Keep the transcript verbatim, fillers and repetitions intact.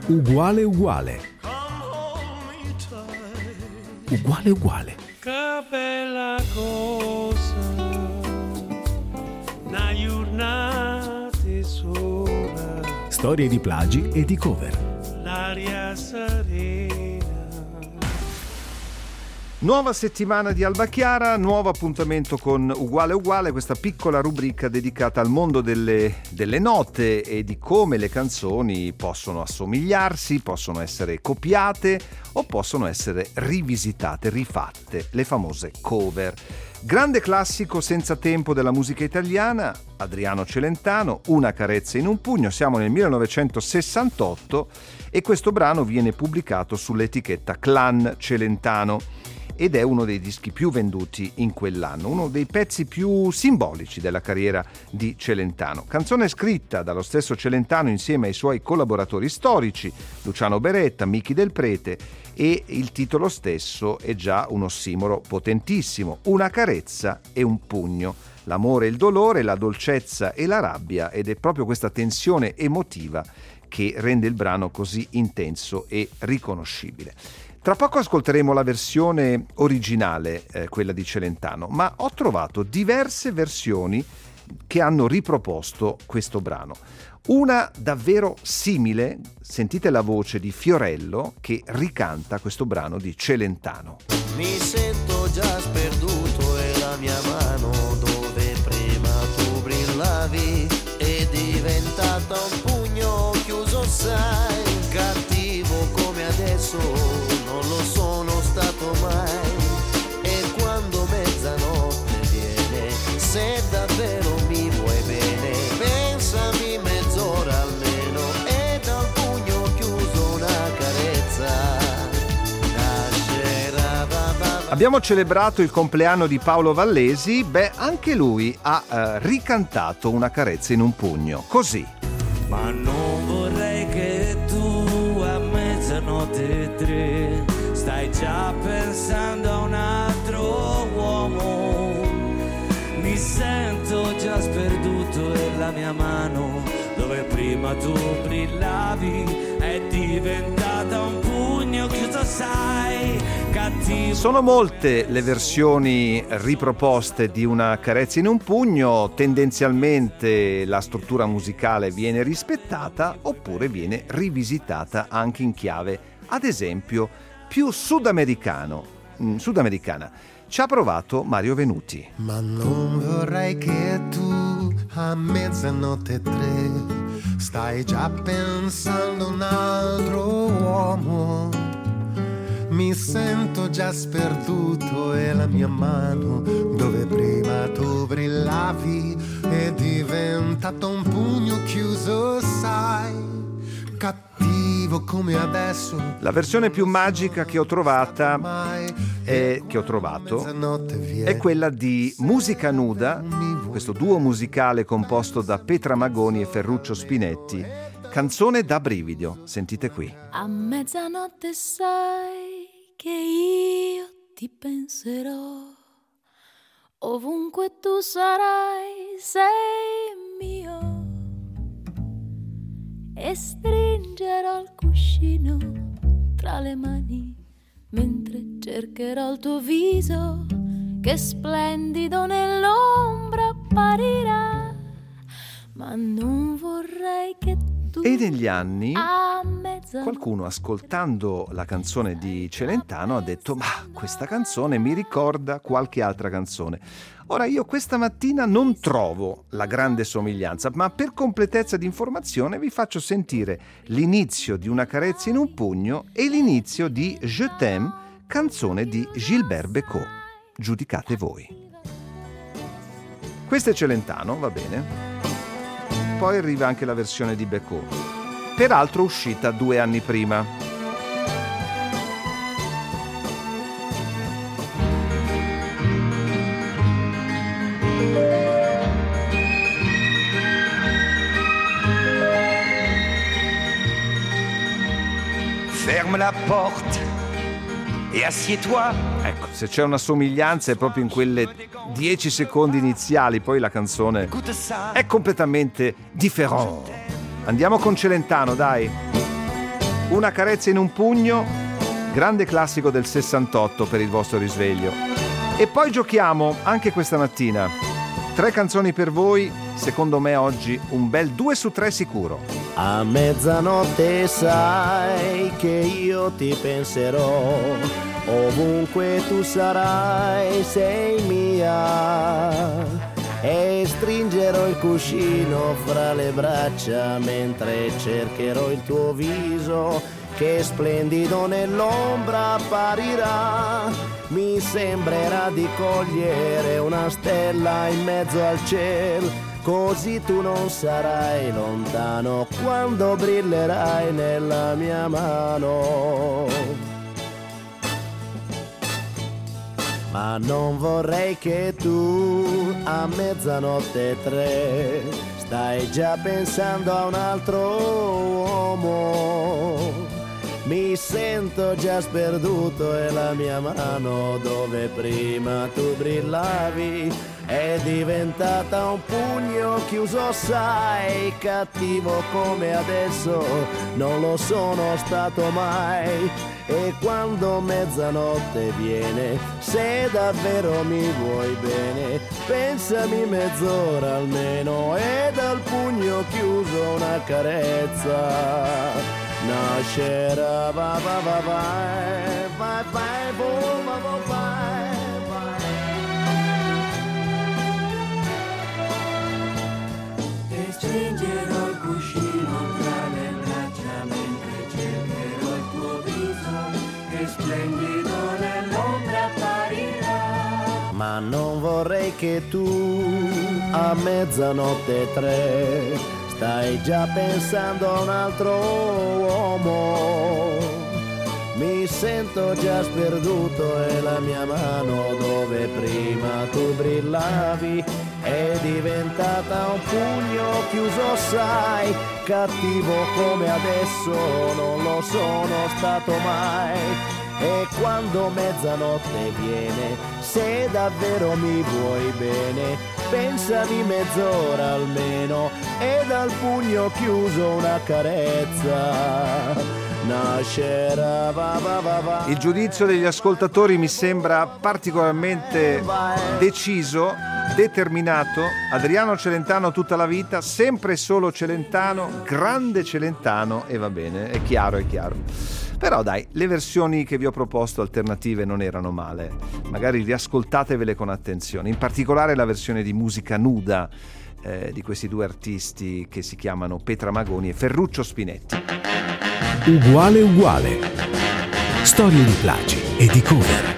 Uguale uguale. Uguale uguale. Che bella cosa, una giornata sola. Storie di plagi e di cover. L'aria serena. Nuova settimana di Alba Chiara, nuovo appuntamento con Uguale Uguale, questa piccola rubrica dedicata al mondo delle, delle note e di come le canzoni possono assomigliarsi, possono essere copiate o possono essere rivisitate, rifatte, le famose cover. Grande classico senza tempo della musica italiana, Adriano Celentano, Una carezza in un pugno, siamo nel millenovecentosessantotto e questo brano viene pubblicato sull'etichetta Clan Celentano ed è uno dei dischi più venduti in quell'anno, uno dei pezzi più simbolici della carriera di Celentano. Canzone scritta dallo stesso Celentano insieme ai suoi collaboratori storici, Luciano Beretta, Michi Del Prete, e il titolo stesso è già un ossimoro potentissimo, Una carezza e un pugno. L'amore e il dolore, la dolcezza e la rabbia, ed è proprio questa tensione emotiva che rende il brano così intenso e riconoscibile. Tra poco ascolteremo la versione originale, eh, quella di Celentano, ma ho trovato diverse versioni che hanno riproposto questo brano. Una davvero simile, sentite la voce di Fiorello che ricanta questo brano di Celentano. Mi sento già sperduto e la mia mano dove prima tu brillavi è diventata un pugno chiuso, sai, cattivo come adesso non lo sono stato mai. E quando mezzanotte viene, se davvero mi vuoi bene, pensami mezz'ora almeno e dal pugno chiuso una carezza. Abbiamo celebrato il compleanno di Paolo Vallesi, beh, anche lui ha eh, ricantato Una carezza in un pugno, così. Ma non vorrei che tu a mezzanotte e tre stai già pensando a un altro uomo. Mi sento già sperduto e la mia mano dove prima tu brillavi è diventata un pugno chiuso, sai, cattivo. Sono molte le versioni riproposte di Una carezza in un pugno, tendenzialmente la struttura musicale viene rispettata oppure viene rivisitata anche in chiave, ad esempio, più sudamericano, mh, sudamericana. Ci ha provato Mario Venuti. Ma non vorrei che tu a mezzanotte e tre stai già pensando a un altro uomo. Mi sento già sperduto e la mia mano dove prima tu brillavi è diventato un pugno chiuso, sai, cattivo come adesso. La versione più magica che ho trovata è, che ho trovato è quella di Musica Nuda, questo duo musicale composto da Petra Magoni e Ferruccio Spinetti, canzone da brivido. Sentite qui. A mezzanotte sai che io ti penserò, ovunque tu sarai sei mio, e stringerò il cuscino tra le mani mentre cercherò il tuo viso che splendido nell'ombra apparirà. Ma non vorrei che tu E negli anni qualcuno, ascoltando la canzone di Celentano, ha detto: ma questa canzone mi ricorda qualche altra canzone. Ora, io questa mattina non trovo la grande somiglianza, ma per completezza di informazione vi faccio sentire l'inizio di Una carezza in un pugno e l'inizio di Je t'aime, canzone di Gilbert Bécaud. Giudicate voi. Questo è Celentano, va bene. Poi arriva anche la versione di Bécaud, peraltro uscita due anni prima. Ferme la porte e assieds-toi. Ecco, se c'è una somiglianza è proprio in quelle dieci secondi iniziali, poi la canzone è completamente differente. Andiamo con Celentano, dai. Una carezza in un pugno, grande classico del sessantotto per il vostro risveglio. E poi giochiamo anche questa mattina. Tre canzoni per voi, secondo me oggi un bel due su tre sicuro. A mezzanotte sai che io ti penserò, ovunque tu sarai sei mia. E stringerò il cuscino fra le braccia mentre cercherò il tuo viso che splendido nell'ombra apparirà. Mi sembrerà di cogliere una stella in mezzo al cielo, così tu non sarai lontano quando brillerai nella mia mano. Ma non vorrei che tu a mezzanotte e tre stai già pensando a un altro uomo. Mi sento già sperduto e la mia mano dove prima tu brillavi è diventata un pugno chiuso, sai, cattivo come adesso non lo sono stato mai. E quando mezzanotte viene, se davvero mi vuoi bene, pensami mezz'ora almeno e dal pugno chiuso una carezza nascerà. Va va va vai, vai vai, boh, va va vai, vai. E stringerò il cuscino tra le braccia mentre cercherò il tuo viso che splendido nell'ombra apparirà. Ma non vorrei che tu a mezzanotte e tre stai già pensando a un altro uomo. Mi sento già sperduto e la mia mano dove prima tu brillavi è diventata un pugno chiuso, sai, cattivo come adesso non lo sono stato mai. E quando mezzanotte viene, se davvero mi vuoi bene, pensami mezz'ora almeno e dal pugno chiuso una carezza nascerà. Va va va va. Il giudizio degli ascoltatori mi sembra particolarmente deciso, determinato. Adriano Celentano tutta la vita, sempre e solo Celentano, grande Celentano, e va bene, è chiaro, è chiaro. Però dai, le versioni che vi ho proposto alternative non erano male, magari riascoltatevele con attenzione, in particolare la versione di Musica Nuda eh, di questi due artisti che si chiamano Petra Magoni e Ferruccio Spinetti. Uguale uguale. Storie di plagi e di cover.